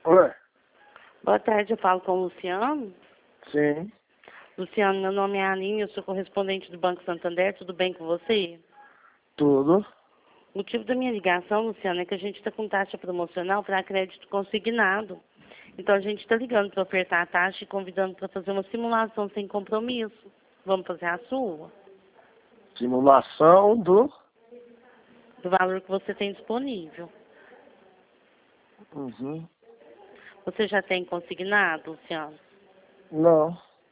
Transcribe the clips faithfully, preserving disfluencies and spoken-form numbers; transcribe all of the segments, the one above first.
Oi. Boa tarde, eu falo com o Luciano. Sim. Luciano, meu nome é Aline, eu sou correspondente do Banco Santander, tudo bem com você? Tudo. O motivo da minha ligação, Luciano, é que a gente está com taxa promocional para crédito consignado. Então a gente está ligando para ofertar a taxa e convidando para fazer uma simulação sem compromisso. Vamos fazer a sua? Simulação do... Do valor que você tem disponível. Uhum. Você já tem consignado, Luciano? Não.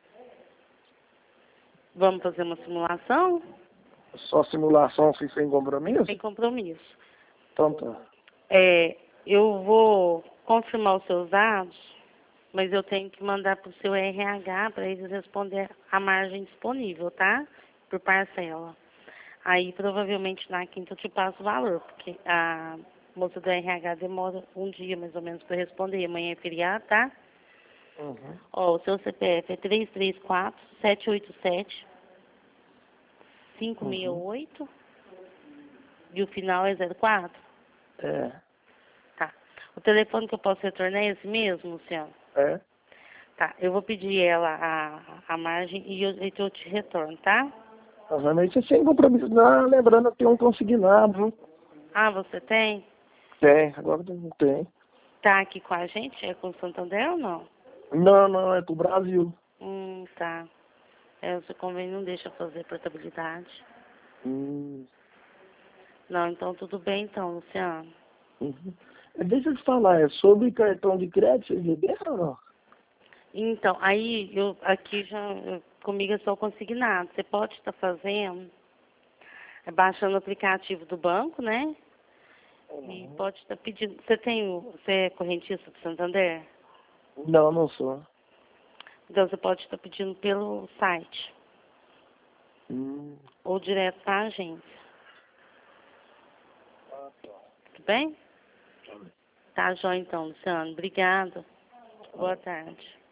Vamos fazer uma simulação? Só simulação sem, sem compromisso? Sem compromisso. Então tá. É, eu vou confirmar os seus dados, mas eu tenho que mandar para o seu R H para eles responder a margem disponível, tá? Por parcela. Aí, provavelmente, na quinta eu te passo o valor, porque a moça do R H demora um dia, mais ou menos, para responder. Amanhã é feriado, tá? Uhum. Ó, o seu C P F é três três quatro, sete oito sete, cinco seis oito e o final é zero quatro. É. Tá. O telefone que eu posso retornar é esse mesmo, Luciano? É. Tá. Eu vou pedir ela a, a margem e eu, e eu te retorno, tá? Realmente sem compromisso. Não, lembrando que tem um consignado, viu? Ah, você tem? Tem, agora não tem. Tá aqui com a gente? É com o Santander ou não? Não, não, é pro Brasil. Hum, tá. É, o seu convênio não deixa fazer portabilidade. Hum. Não, então tudo bem então, Luciano. Uhum. Deixa eu te falar, é sobre cartão de crédito, vocês liberam ou não? Então, aí eu aqui já eu- comigo é só consignado. Você pode estar fazendo, é, baixando o aplicativo do banco, né? E pode estar pedindo. Você tem o, você é correntista do Santander? Não, não sou. Então você pode estar pedindo pelo site Hum. ou direto para a agência. Tudo bem? Tá, joia então, Luciano. Obrigada. Boa tarde.